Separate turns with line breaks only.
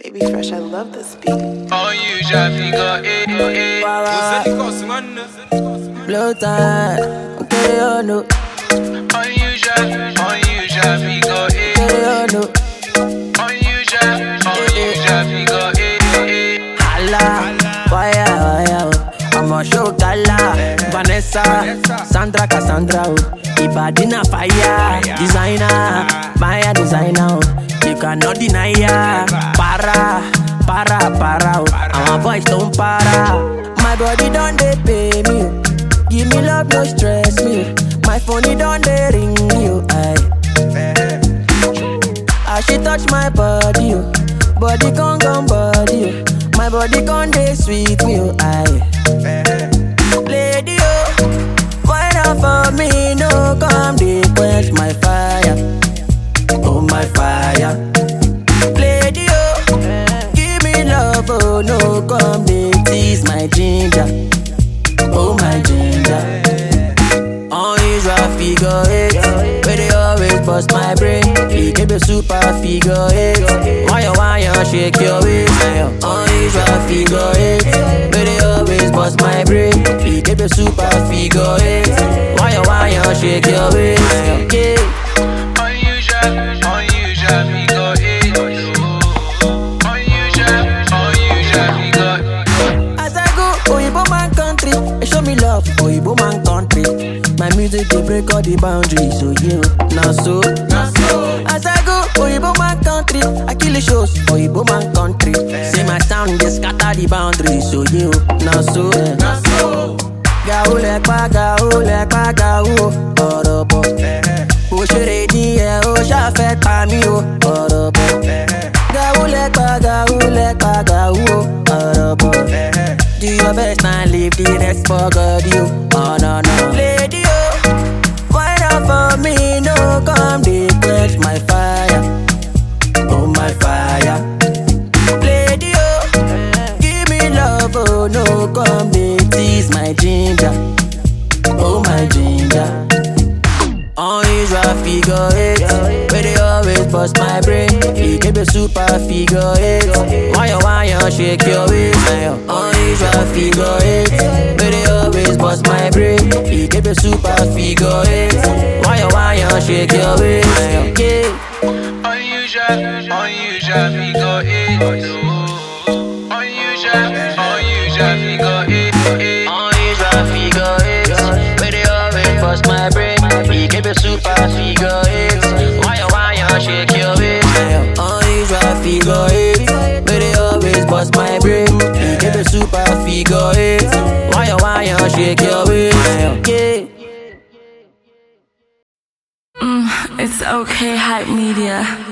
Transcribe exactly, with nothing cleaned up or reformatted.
Baby Fresh, I love this beat.
Oh, you just got it.
Blow time, okay, oh no.
Oh, you just, oh, you just got it.
Okay, oh no.
Oh, you just, oh, you just got it.
Hala, fire, fire, oh. I'm a show kala. Vanessa, Sandra, Cassandra, oh. Ibadina fire, designer, Maya designer, oh. You cannot deny ya. Para, para, para, oh. And my voice don't para. My body don't they pay me, oh. Give me love, no stress me, oh. My phone it don't they ring you, aye. As she touch my body, oh. Body con con body, oh. My body con they sweet me, oh, aye. Lady, oh, why not for me? No, come they quench my fire, oh my fire. Lady, oh, give me love, oh no, come they tease my ginger, oh my ginger. Unusual figure eight, where they always bust my brain. You give me super figure eight. Why you why you shake your waist? Unusual figure eight, where they always bust my brain. You give me super figure eight. Why you why you shake your waist? Yeah.
Unusual, unusual figure eight. Unusual, unusual figure eight.
As I go, Oyibo man country, they show me love, Oyibo man country. My music they break all the boundaries, so yeah, now so, now so. As I go, Oyibo man country, I kill the shows, Oyibo man country. Say my sound they scatter the boundaries, so yeah, now so, now so. Gao le pa, gao le pa, gao, orobo. O shere di e, o sha fe pa mi o, orobo. Gao le pa, gao le pa, gao, orobo. Do your best and leave the rest for God, you. Oh no no, lady, oh, why not for me? No, come they quench my fire, oh my fire. Lady, oh, give me love, oh no, come they tease my ginger, oh my ginger. Unusual figure eight, where they always bust my brain. You give me super figure eight. Why you why you shake your waist? Unusual figure eight, where they always bust my brain. You give me super figure eight. Why you why you shake your waist? Yeah.
Unusual, unusual figure eight. Unusual, unusual figure eight.
Unusual figure eight, where they always bust my brain. You give me super figure eight. Why you why you shake your waist? Unusual figure eight, where they always bust my brain. You give me super figure eight. Why you why you shake your waist? Yeah.
Mm, it's okay, hype media.